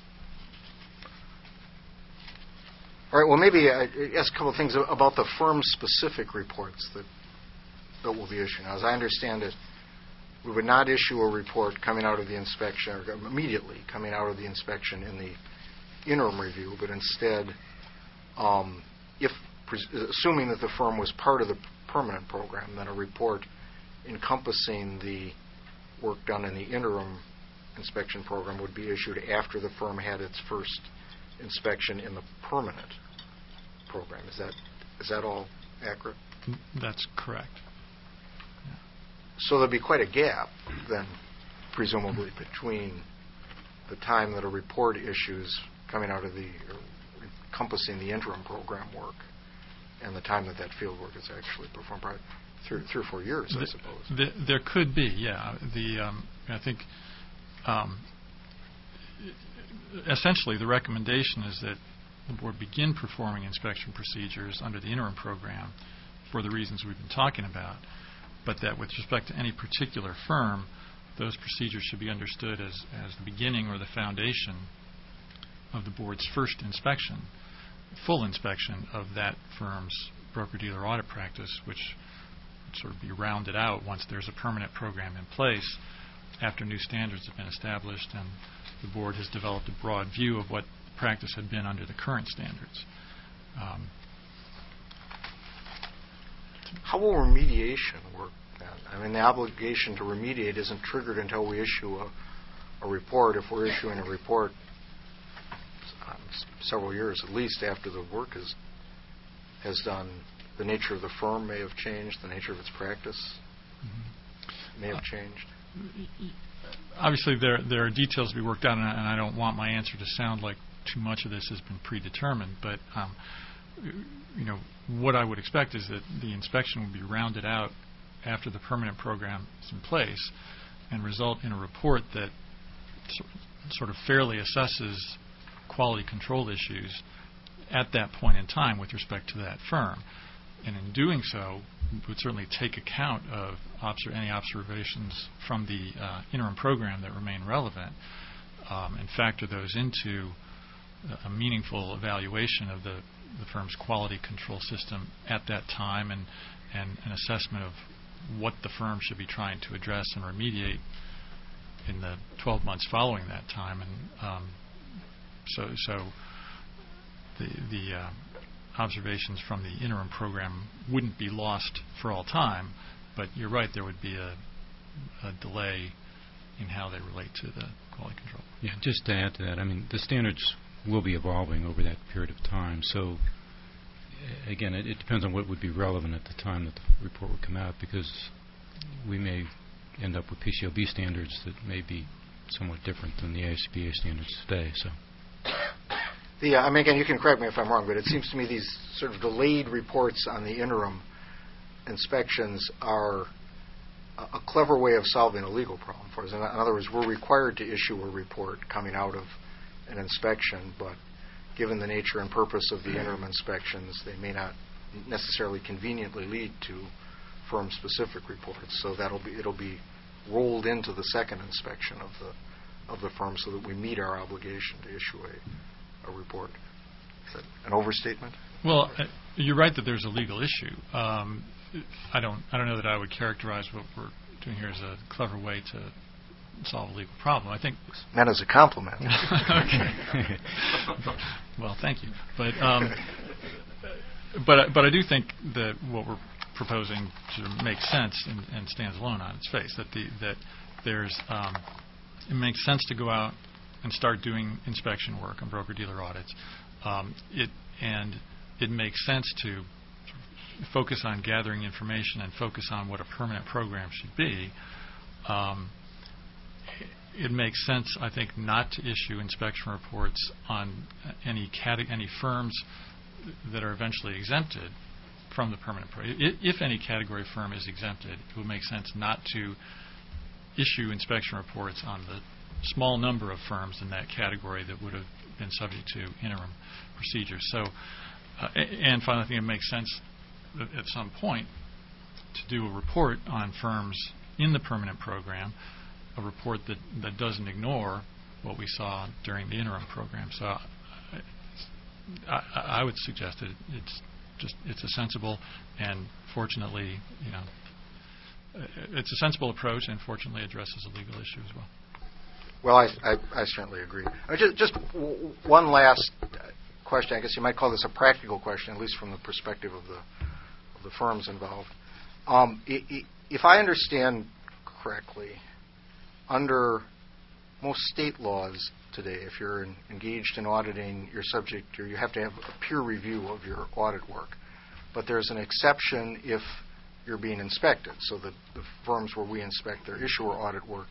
All right. Well, maybe I ask a couple of things about the firm-specific reports that that will be issued. Now, as I understand it, we would not issue a report coming out of the inspection or immediately coming out of the inspection in the interim review, but instead, um, if assuming that the firm was part of the permanent program, then a report encompassing the work done in the interim inspection program would be issued after the firm had its first inspection in the permanent program. Is that is that all accurate? That's correct. So there'd be quite a gap then presumably between the time that a report issues coming out of the, or encompassing the interim program work, and the time that that field work is actually performed, probably three, three or four years, I the, suppose. The, there could be, yeah. The um, I think um, essentially the recommendation is that the board begin performing inspection procedures under the interim program for the reasons we've been talking about, but that with respect to any particular firm, those procedures should be understood as, as the beginning or the foundation of the board's first inspection, full inspection of that firm's broker-dealer audit practice, which would sort of be rounded out once there's a permanent program in place after new standards have been established and the board has developed a broad view of what practice had been under the current standards. Um, How will remediation work then? I mean, the obligation to remediate isn't triggered until we issue a, a report. If we're issuing a report um, s- several years at least after the work is, has done, the nature of the firm may have changed, the nature of its practice mm-hmm. may have uh, changed. Obviously, there there are details to be worked out, and I, and I don't want my answer to sound like too much of this has been predetermined, but um, you know, what I would expect is that the inspection will be rounded out after the permanent program is in place and result in a report that so, sort of fairly assesses quality control issues at that point in time with respect to that firm. And in doing so, would certainly take account of obser- any observations from the uh, interim program that remain relevant um, and factor those into a meaningful evaluation of the, the firm's quality control system at that time and, and an assessment of what the firm should be trying to address and remediate in the twelve months following that time. And um, so, so the, the uh, observations from the interim program wouldn't be lost for all time, but you're right, there would be a, a delay in how they relate to the quality control. Yeah, just to add to that, I mean, the standards will be evolving over that period of time. So, again, it, it depends on what would be relevant at the time that the report would come out, because we may end up with P C L B standards that may be somewhat different than the A S B A standards today. So, the, uh, I mean, again, you can correct me if I'm wrong, but it seems to me these sort of delayed reports on the interim inspections are a, a clever way of solving a legal problem for us. In, in other words, we're required to issue a report coming out of an inspection, but given the nature and purpose of the interim inspections, they may not necessarily conveniently lead to firm-specific reports. So that'll be it'll be rolled into the second inspection of the of the firm, so that we meet our obligation to issue a, a report. Is that an overstatement? Well, uh, you're right that there's a legal issue. Um, I don't I don't know that I would characterize what we're doing here as a clever way to solve a legal problem. I think meant as a compliment. Okay. Well, thank you. But um, but but I do think that what we're proposing to make sense and, and stands alone on its face. That the that there's um, it makes sense to go out and start doing inspection work on broker-dealer audits. Um, it and it makes sense to focus on gathering information and focus on what a permanent program should be. Um, It makes sense, I think, not to issue inspection reports on any cate- any firms that are eventually exempted from the permanent program. If any category firm is exempted, it would make sense not to issue inspection reports on the small number of firms in that category that would have been subject to interim procedures. So, uh, and finally, I think it makes sense at some point to do a report on firms in the permanent program, a report that, that doesn't ignore what we saw during the interim program. So I, I, I would suggest that it's just it's a sensible and fortunately, you know, it's a sensible approach and fortunately addresses a legal issue as well. Well, I, I, I certainly agree. I just just w- one last question. I guess you might call this a practical question, at least from the perspective of the of the firms involved. Um, I, I, if I understand correctly, under most state laws today, if you're in, engaged in auditing, you're subject to, you have to have a peer review of your audit work. But there's an exception if you're being inspected. So the, the firms where we inspect their issuer audit work,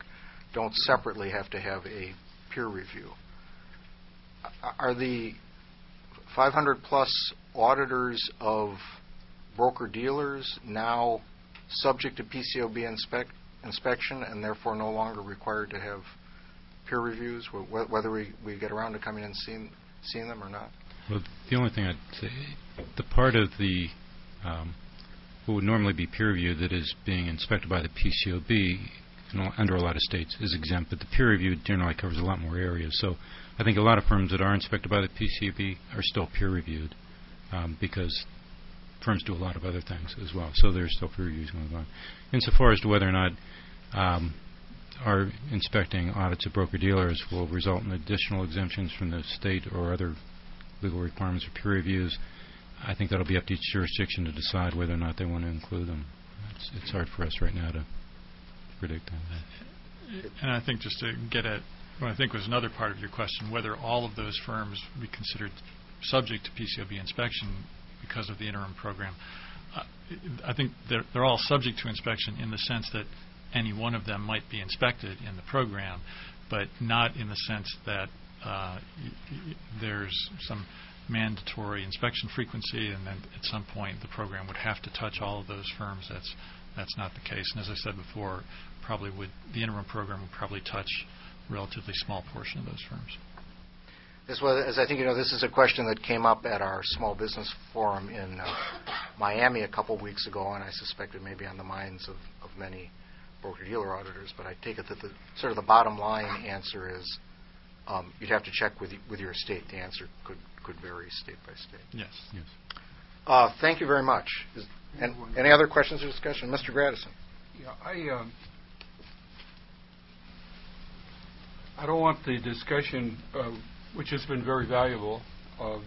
don't separately have to have a peer review. Are the five hundred plus auditors of broker-dealers now subject to P C O B inspect, inspection and therefore no longer required to have peer reviews, whether we, we get around to coming and seeing, seeing them or not? Well, the only thing I'd say, the part of the um, what would normally be peer review that is being inspected by the P C O B in, under a lot of states is exempt, but the peer review generally covers a lot more areas. So I think a lot of firms that are inspected by the P C O B are still peer reviewed um, because firms do a lot of other things as well. So there's still peer reviews going on. Insofar as to whether or not um, our inspecting audits of broker-dealers will result in additional exemptions from the state or other legal requirements for peer reviews, I think that'll be up to each jurisdiction to decide whether or not they want to include them. It's, it's hard for us right now to predict that. And I think just to get at what I think was another part of your question, whether all of those firms would be considered subject to P C O B inspection because of the interim program. Uh, I think they're, they're all subject to inspection in the sense that any one of them might be inspected in the program, but not in the sense that uh, y- y- there's some mandatory inspection frequency and then at some point the program would have to touch all of those firms. That's that's not the case. And as I said before, probably would the interim program would probably touch a relatively small portion of those firms. This was, as I think you know, this is a question that came up at our small business forum in uh, Miami a couple of weeks ago, and I suspect it may be on the minds of, of many broker-dealer auditors. But I take it that the sort of the bottom line answer is um, you'd have to check with with your state. The answer could could vary state by state. Yes. Yes. Uh, thank you very much. Is, and any other questions or discussion, Mister Gradison? Yeah, I um, I don't want the discussion, uh, which has been very valuable, of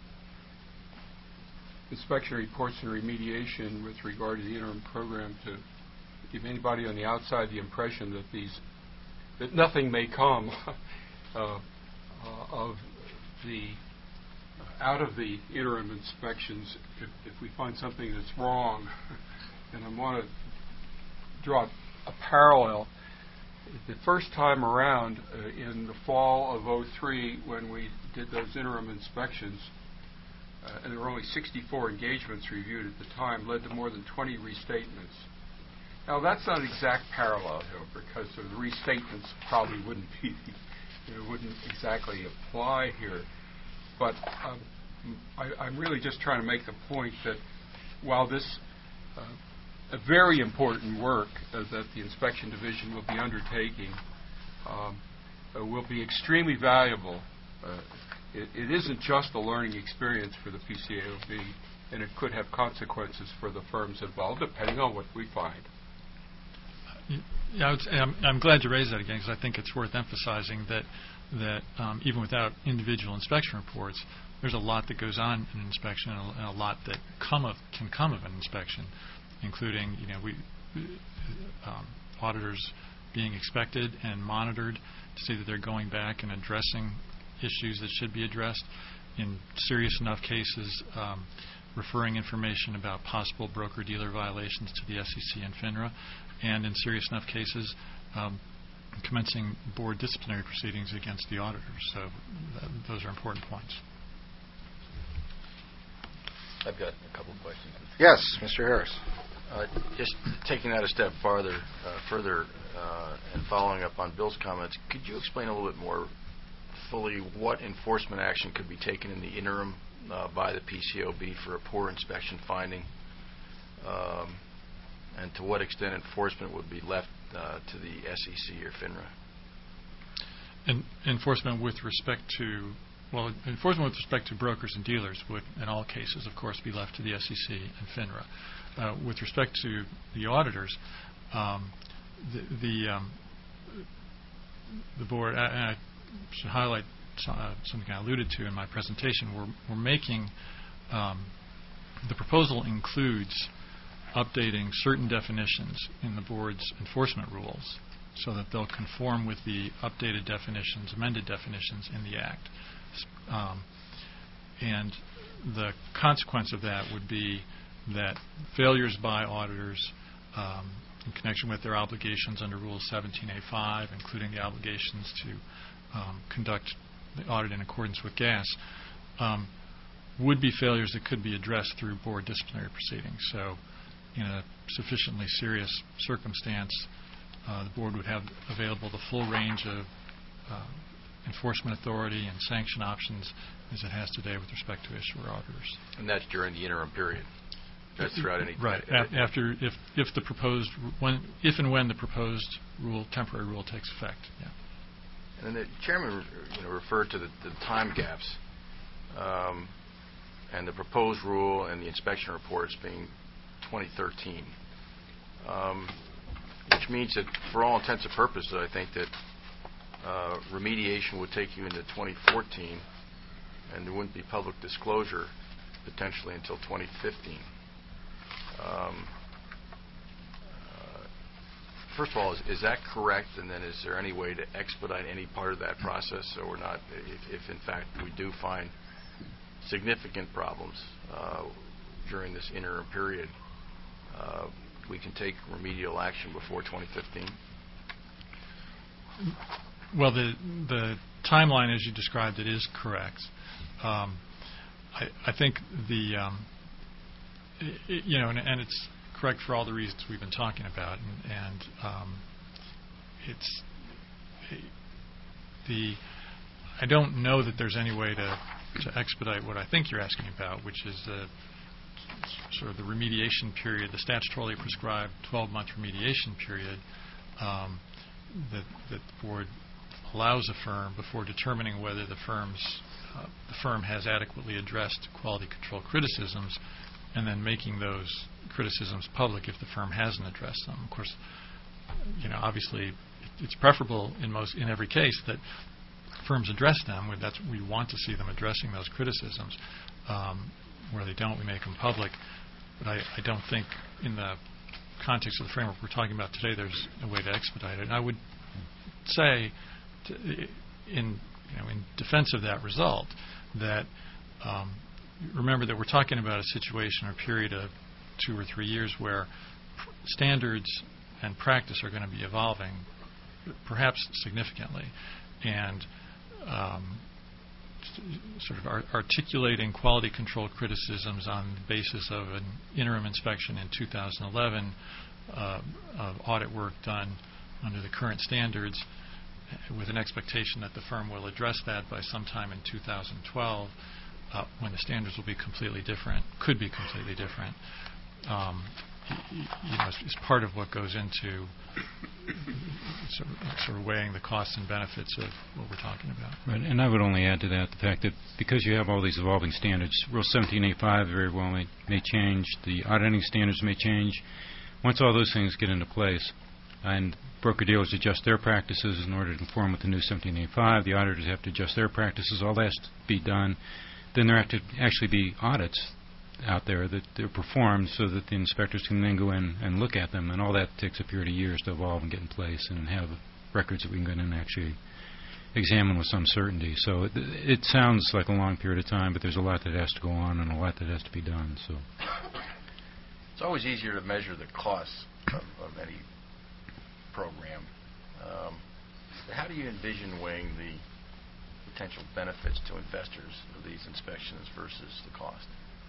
inspection reports and remediation with regard to the interim program to give anybody on the outside the impression that these that nothing may come uh, uh, of the out of the interim inspections if, if we find something that's wrong. And I want to draw a parallel. The first time around uh, in the fall of oh three when we did those interim inspections, uh, and there were only sixty-four engagements reviewed at the time, led to more than twenty restatements. Now that's not an exact parallel here because the restatements probably wouldn't be, you know, wouldn't exactly apply here. But um, I, I'm really just trying to make the point that while this uh, a very important work uh, that the Inspection Division will be undertaking um, uh, will be extremely valuable. Uh, it, it isn't just a learning experience for the P C A O B, and it could have consequences for the firms involved, depending on what we find. Yeah, I would say I'm, I'm glad you raised that again because I think it's worth emphasizing that that um, even without individual inspection reports, there's a lot that goes on in an inspection and a, and a lot that come of, can come of an inspection, including you know we um, auditors being expected and monitored to see that they're going back and addressing issues that should be addressed. In serious enough cases, um, referring information about possible broker-dealer violations to the S E C and FINRA, and in serious enough cases, um, commencing board disciplinary proceedings against the auditors. So th- those are important points. I've got a couple of questions. Yes, Mister Harris. Uh, just taking that a step farther, uh, further, uh, and following up on Bill's comments, could you explain a little bit more fully what enforcement action could be taken in the interim uh, by the P C O B for a poor inspection finding, um, and to what extent enforcement would be left uh, to the S E C or FINRA? En- enforcement with respect to Well, enforcement with respect to brokers and dealers would, in all cases, of course, be left to the S E C and FINRA. Uh, with respect to the auditors, um, the the, um, the board, and I should highlight uh, something I alluded to in my presentation. We're, we're making um, the proposal includes updating certain definitions in the board's enforcement rules so that they'll conform with the updated definitions, amended definitions in the Act. Um, and the consequence of that would be that failures by auditors um, in connection with their obligations under Rule seventeen A five, including the obligations to um, conduct the audit in accordance with gas, um, would be failures that could be addressed through board disciplinary proceedings. So in a sufficiently serious circumstance, uh, the board would have available the full range of uh, enforcement authority and sanction options as it has today with respect to issuer auditors. And that's during the interim period. That's throughout any right a- after if if the proposed when if and when the proposed rule temporary rule takes effect. Yeah. And then the chairman, you know, referred to the, the time gaps, um, and the proposed rule and the inspection reports being twenty thirteen, um, which means that for all intents and purposes, I think that uh, remediation would take you into twenty fourteen, and there wouldn't be public disclosure potentially until twenty fifteen. Um, uh, first of all, is, is that correct? And then is there any way to expedite any part of that process so we're not, if, if in fact we do find significant problems uh, during this interim period, uh, we can take remedial action before twenty fifteen? Well, the the timeline as you described it is correct. Um, I, I think the um, it, you know, and, and it's correct for all the reasons we've been talking about, and, and um, it's the I don't know that there's any way to to expedite what I think you're asking about, which is the sort of the remediation period, the statutorily prescribed twelve-month remediation period um, that that the board allows a firm before determining whether the firm's uh, the firm has adequately addressed quality control criticisms, and then making those criticisms public if the firm hasn't addressed them. Of course, you know, obviously, it's preferable in most in every case that firms address them. That's we want to see them addressing those criticisms. Um, where they don't, we make them public. But I, I don't think, in the context of the framework we're talking about today, there's a way to expedite it. And I would say, to, in you know, in defense of that result, that um, remember that we're talking about a situation or a period of two or three years where pr- standards and practice are going to be evolving, perhaps significantly, and um, sort of art- articulating quality control criticisms on the basis of an interim inspection in two thousand eleven uh, of audit work done under the current standards with an expectation that the firm will address that by sometime in two thousand twelve uh, when the standards will be completely different, could be completely different. Um, you know, is part of what goes into sort of, sort of weighing the costs and benefits of what we're talking about. Right, and I would only add to that the fact that because you have all these evolving standards, Rule seventeen A five very well may, may change, the auditing standards may change. Once all those things get into place and broker-dealers adjust their practices in order to conform with the new seventeen A five, the auditors have to adjust their practices, all that has to be done, then there have to actually be audits out there that they're performed so that the inspectors can then go in and look at them, and all that takes a period of years to evolve and get in place and have records that we can go in and actually examine with some certainty. So it, it sounds like a long period of time, but there's a lot that has to go on and a lot that has to be done. So it's always easier to measure the costs of, of any program. Um, but how do you envision weighing the potential benefits to investors of these inspections versus the cost?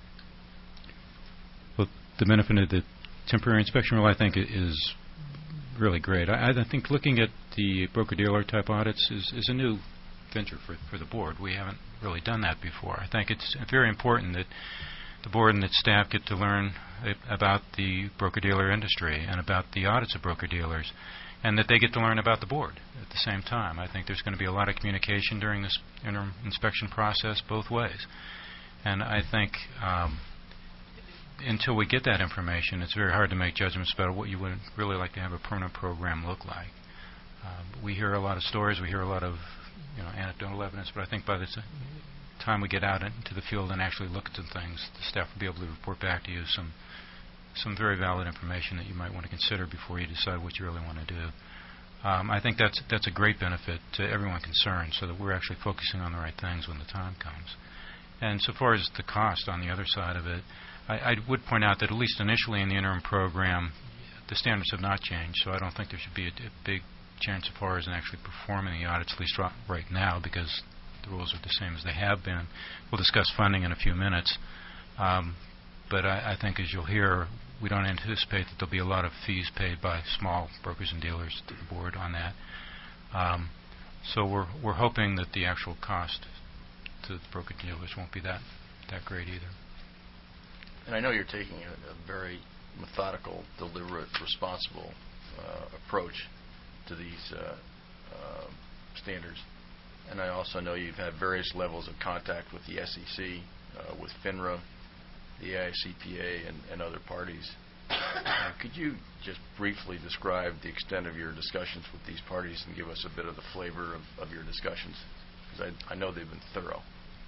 Well, the benefit of the temporary inspection rule, I think, is really great. I, I think looking at the broker-dealer type audits is, is a new venture for, for the board. We haven't really done that before. I think it's very important that the board and its staff get to learn about the broker-dealer industry and about the audits of broker-dealers, and that they get to learn about the board at the same time. I think there's going to be a lot of communication during this interim inspection process both ways. And I think um, until we get that information, it's very hard to make judgments about what you would really like to have a permanent program look like. Uh, we hear a lot of stories, we hear a lot of you know, anecdotal evidence, but I think by the time we get out into the field and actually look at the things, the staff will be able to report back to you some some very valid information that you might want to consider before you decide what you really want to do. Um, I think that's that's a great benefit to everyone concerned, so that we're actually focusing on the right things when the time comes. And so far as the cost on the other side of it, I, I would point out that at least initially in the interim program, the standards have not changed, so I don't think there should be a, a big change as far as in actually performing the audits, at least right now, because the rules are the same as they have been. We'll discuss funding in a few minutes. Um, but I, I think, as you'll hear, we don't anticipate that there'll be a lot of fees paid by small brokers and dealers to the board on that. Um, so we're we're hoping that the actual cost to the broker dealers won't be that that great either. And I know you're taking a, a very methodical, deliberate, responsible uh, approach to these uh, uh, standards. And I also know you've had various levels of contact with the S E C, uh, with FINRA, the A I C P A, and, and other parties. Uh, could you just briefly describe the extent of your discussions with these parties and give us a bit of the flavor of, of your discussions? Because I, I know they've been thorough.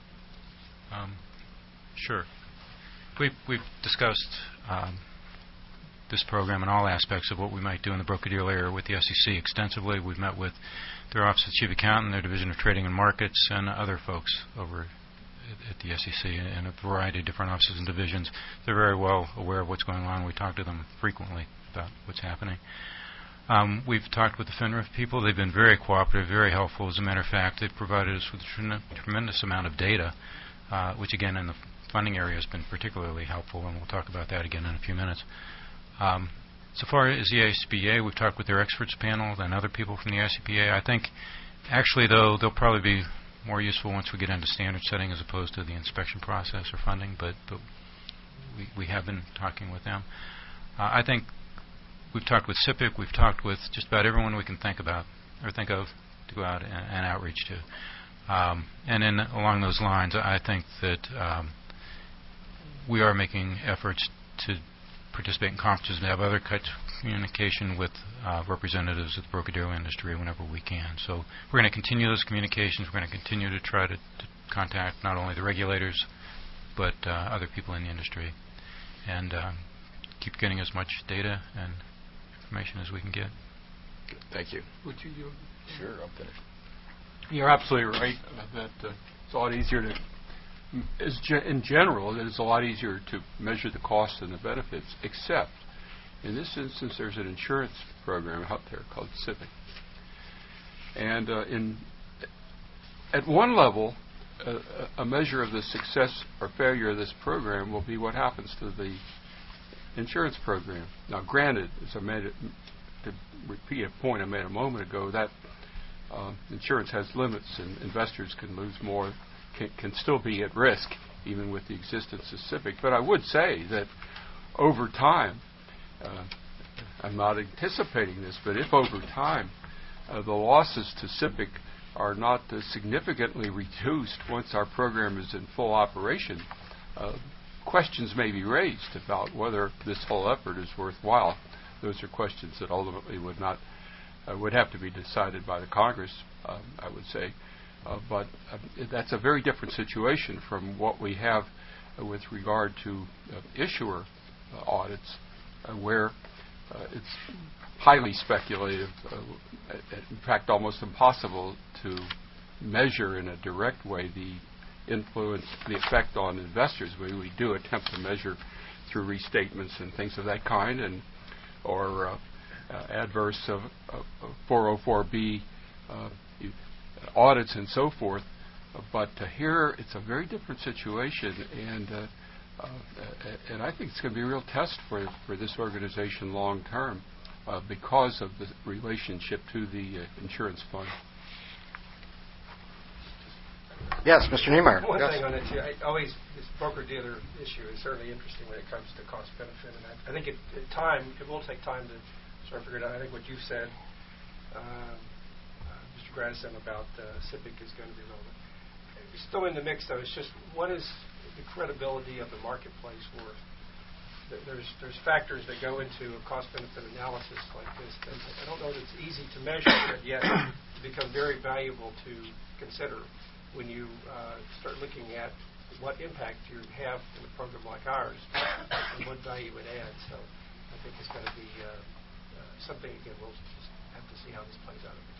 Um, sure. We've, we've discussed um, this program and all aspects of what we might do in the broker-dealer area with the S E C extensively. We've met with their Office of Chief Accountant, their Division of Trading and Markets, and other folks over at the S E C in a variety of different offices and divisions. They're very well aware of what's going on. We talk to them frequently about what's happening. Um, we've talked with the FINRA people. They've been very cooperative, very helpful. As a matter of fact, they've provided us with a tre- tremendous amount of data, uh, which again in the funding area has been particularly helpful, and we'll talk about that again in a few minutes. Um, so far as the A I C P A, we've talked with their experts panel and other people from the A I C P A. I think actually, though, they'll probably be more useful once we get into standard setting as opposed to the inspection process or funding, but, but we, we have been talking with them. Uh, I think we've talked with S I P C, we've talked with just about everyone we can think about or think of to go out and, and outreach to. Um, and then along those lines, I think that um, we are making efforts to participate in conferences and have other kinds of communication with uh, representatives of the broker-dealer industry whenever we can. So we're going to continue those communications. We're going to continue to try to, to contact not only the regulators but uh, other people in the industry and uh, keep getting as much data and information as we can get. Good. Thank you. Would you, you Sure, I'm finished. You're absolutely right uh, that uh, it's a lot easier to As ge- in general, it is a lot easier to measure the costs and the benefits, except in this instance there's an insurance program out there called S I P C. And uh, in, at one level, uh, a measure of the success or failure of this program will be what happens to the insurance program. Now, granted, as I made it, to repeat a point I made a moment ago, that uh, insurance has limits and investors can lose more, Can, can still be at risk, even with the existence of S I P C. But I would say that over time, uh, I'm not anticipating this, but if over time uh, the losses to S I P C are not uh, significantly reduced once our program is in full operation, uh, questions may be raised about whether this whole effort is worthwhile. Those are questions that ultimately would not uh, would have to be decided by the Congress, um, I would say. Uh, but uh, that's a very different situation from what we have uh, with regard to uh, issuer uh, audits, uh, where uh, it's highly speculative, uh, in fact almost impossible to measure in a direct way the influence, the effect on investors. We, we do attempt to measure through restatements and things of that kind, and or uh, uh, adverse of, of, of four oh four B uh, audits and so forth. Uh, but uh, here it's a very different situation, and uh, uh, and I think it's going to be a real test for for this organization long term uh, because of the relationship to the uh, insurance fund. Yes, Mister Niemeyer. One yes. thing on it, too, I always, this broker-dealer issue is certainly interesting when it comes to cost-benefit, and I, I think it, it time, it will take time to sort of figure it out. I think what you said, um, uh, Mister Gradison, about uh, S I P C is going to be relevant. It's still in the mix, though. It's just, what is the credibility of the marketplace worth? There's, there's factors that go into a cost-benefit analysis like this that I don't know that it's easy to measure, but yet to become very valuable to consider when you uh, start looking at what impact you have in a program like ours and what value it adds. So I think it's going to be uh, uh, something, again, we'll just have to see how this plays out.